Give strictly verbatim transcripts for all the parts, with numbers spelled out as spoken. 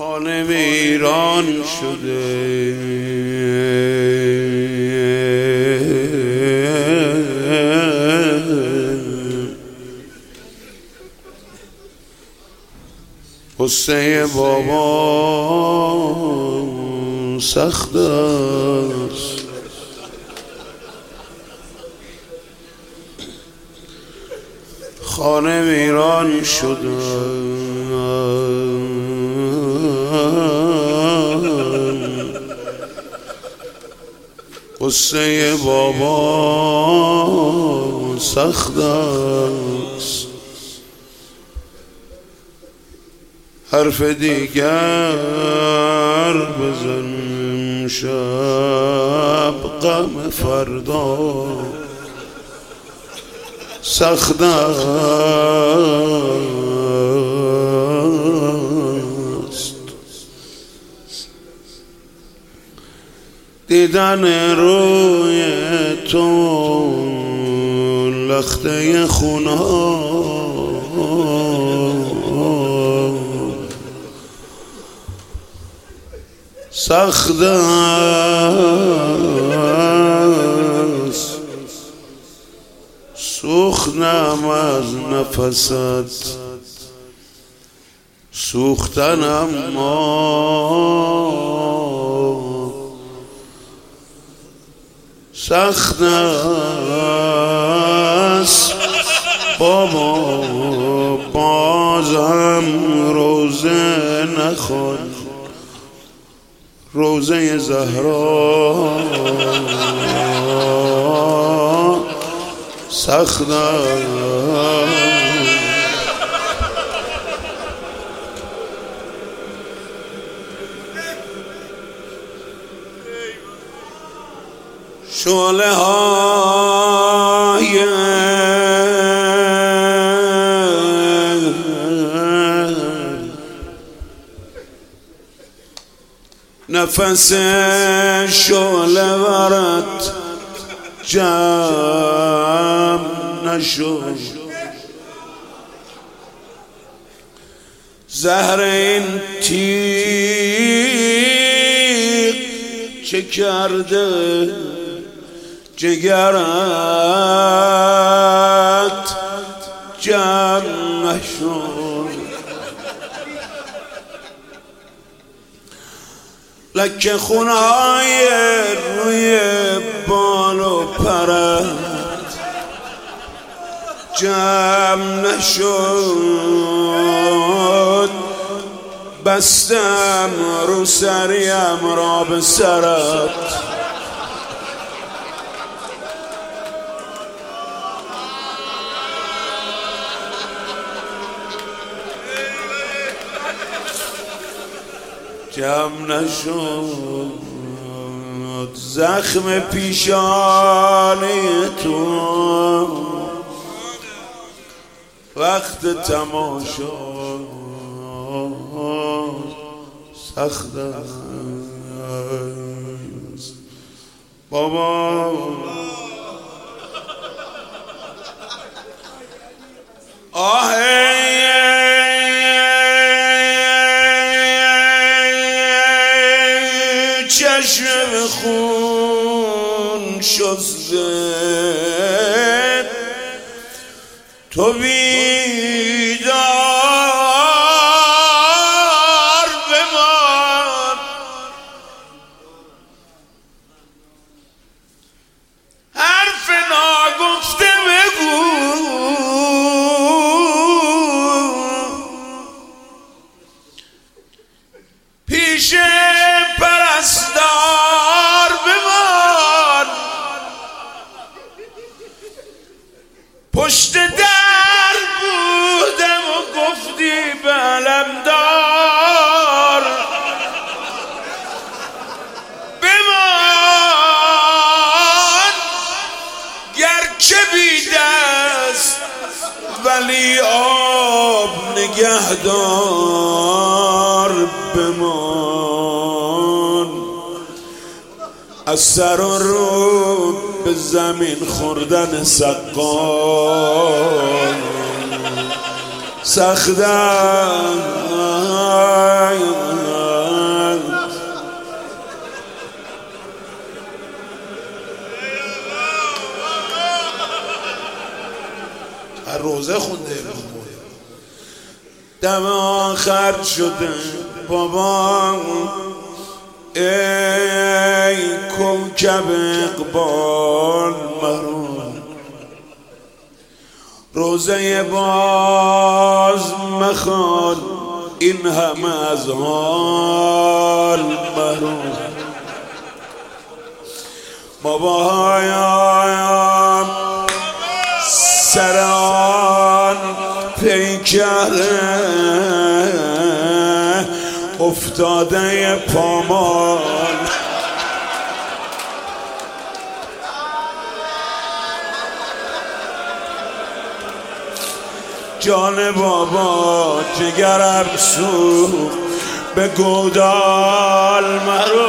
خانه ویران شده، قصه بابا سخت است. خانه ویران شده، قصه بابا سخت است. حرف دیگر بزن شب غم فردا سخت است. دیدن روی تو لخته خونها سخت است. سوختم از نفست سوختن، اما سخت است. بابا بازم روزه نخوان، روزه زهرا سخت است. شعله های نفس شعله ورد جمع نشد. زهر این تیغ چه کرده جگرت جمع نشد. لکه خونهای روی بال و پرت جمع نشد. بستم رو سریم را به سرت، جمع نشد. زخم پیشانی تو وقت تماشا سخت است. بابا آه چشم خون شسته تو بیدار بمان. حرف ناگفته بگو پیش پرستار بمان. پشت در بودم و گفتی به علمدار بمان. گرچه بی دست ولی آب نگهدار بمان. از سر و رو به زمین خوردن سقا سخت است. روزه خونده دم آخر شده بابا ای کوکب اقبال مرو روزه باز مخوان این همه از حال مرو بابایم سر آن پیکره افتاده پامال جان بابا جگرم سوخت به گودال مرو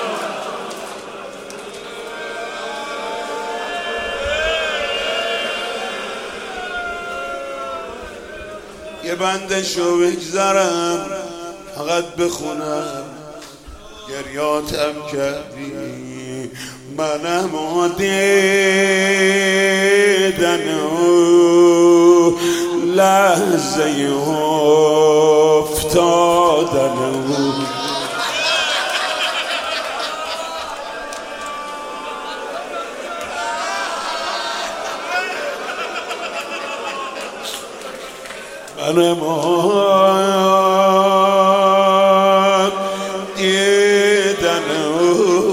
یه بندشو بگذارم فقط بخونم گریاتم کردی منم و دیدنو لحظه افتادنو منم دیدنو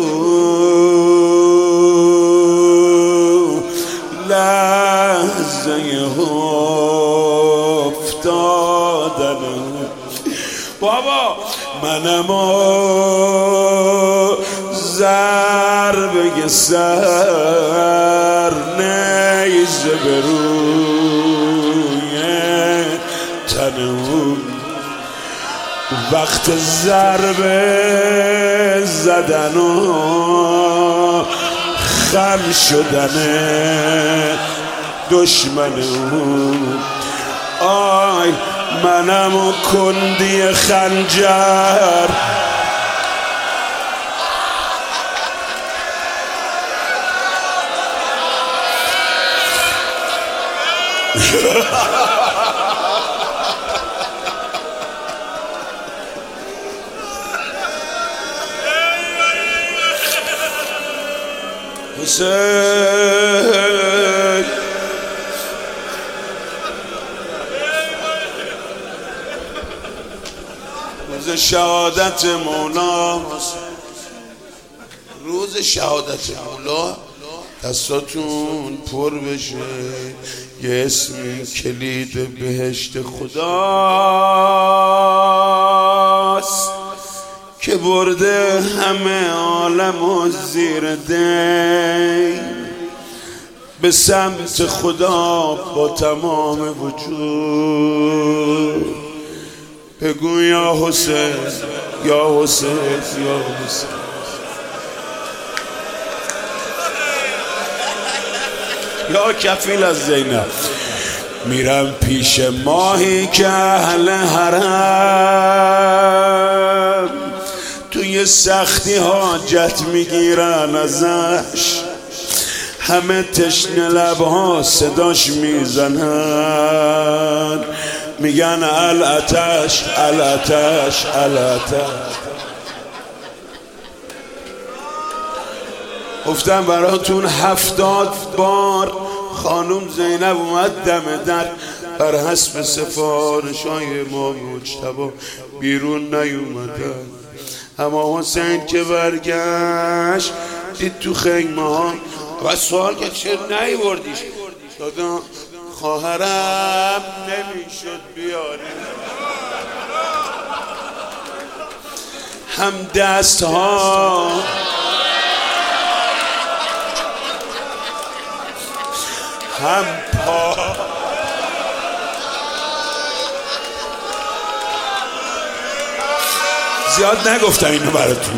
لحظه افتادنو بابا منم ضربه سر نیزه بروی تنم وقت ضربه زدن و خم شدن دشمنم آی منم و کندی خنجر حسین روز شهادت مولا روز شهادت مولا دستاتون پر بشه یه اسمی کلید بهشت خداست که برده همه عالم و زیر دی به سمت خدا با تمام وجود بگو یا حسین یا حسین یا حسین یا کفیل از زینب میرم پیش ماهی که اهل حرم توی سختی حاجت میگیرن ازش همه تشنه لبها صداش میزنن میگن الاتش الاتش الاتش گفتم براتون هفتاد بار خانوم زینب اومد دم در بر حسب سفارش های ما مجتبی بیرون نیومدن اما حسین که برگشت دید تو خیمه ها و سوال که چرا نیوردیش دادا خواهرم نمیشد بیاری هم دست ها هم پا زیاد نگفتم اینو براتون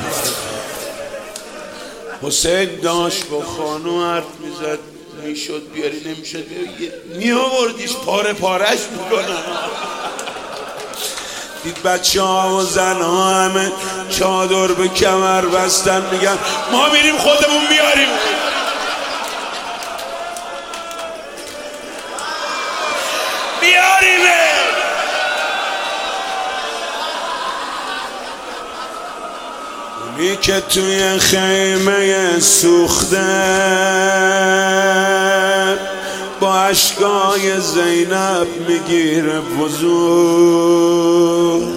حسین داشت با خانو حرف میزد میشد بیاری نمیشد بیاری میآوردیش پاره پارش میکنن دید بچه ها و زن ها همه چادر به کمر بستن میگن ما میریم خودمون میاریم علی که توی خیمه سوخته با اشکای زینب میگیره وضو.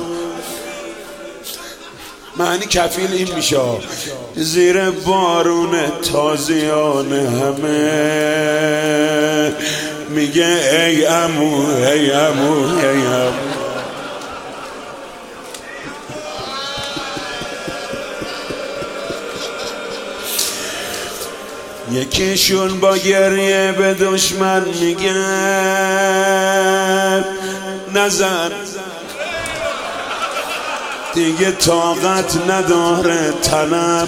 معنی کفیل این میشه زیر بارون تازیان همه میگه ای عمو ای عمو ای عمو. یکیشون با گریه به دشمن میگه نزن دیگه طاقت نداره تنم.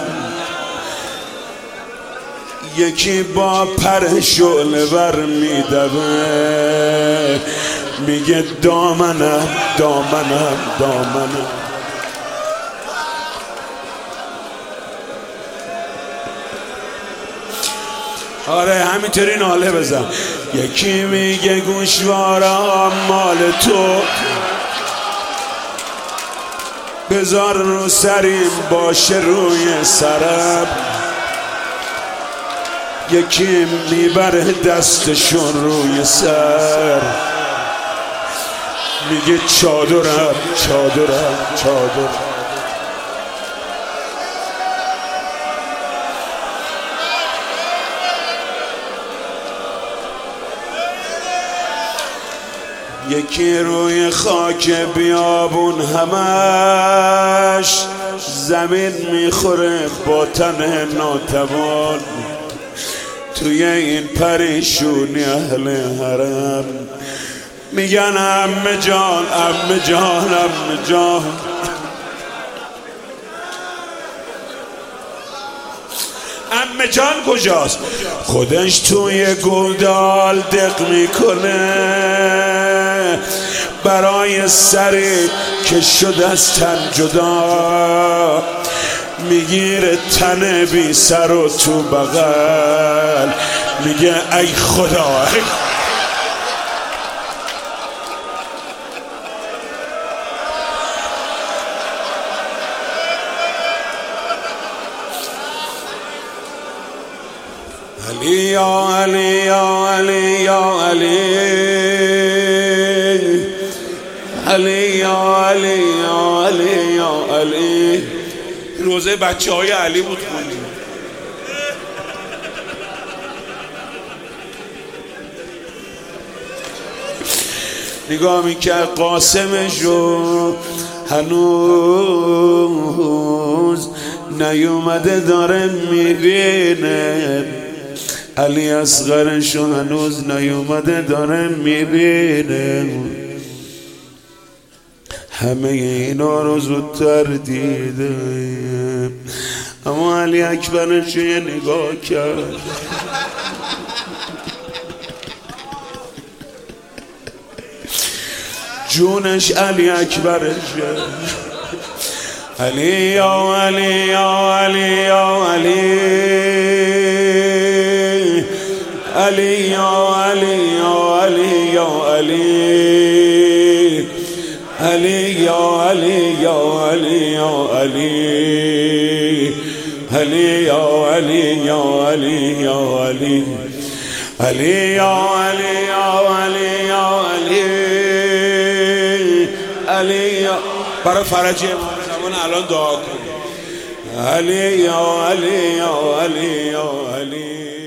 یکی با پر شعله بر میدوه میگه دامنم دامنم دامنم. آره همینطوری ناله بزن. یکی میگه گوشوارم مال تو بذار رو سریم باشه روی سرم. یکی میبره دستشون روی سر میگه چادرم چادرم چادرم. یکی روی خاک بیابون همش زمین میخوره با تن ناتوان. توی این پریشونی اهل حرم میگن عمه جان عمه جان عمه جان. عمه جان کجاست؟ خودش توی گودال دق میکنه برای سری که شد از تن جدا. میگیره تن بی سر و تو بغل میگه ای خدا ای علی یا علی یا علی یا علی علی یا علی یا علی یا علی. روزه بچه های علی بود خوندیم. نگاه میکرد قاسمش رو هنوز نیومده داره میبینه. علی اصغرش رو هنوز نیومده داره میبینه. همه اینا رو زودتر دیده اما علی اکبرش یه نگاه کرد جونش علی اکبرش علی یا علی یا علی یا علی علی یا علی یا علی یا علی علی یا علی یا علی یا علی علی یا علی یا علی یا علی علی یا علی یا علی یا علی علی یا برای فرج زمان الان دعا کن. علی یا علی یا علی یا علی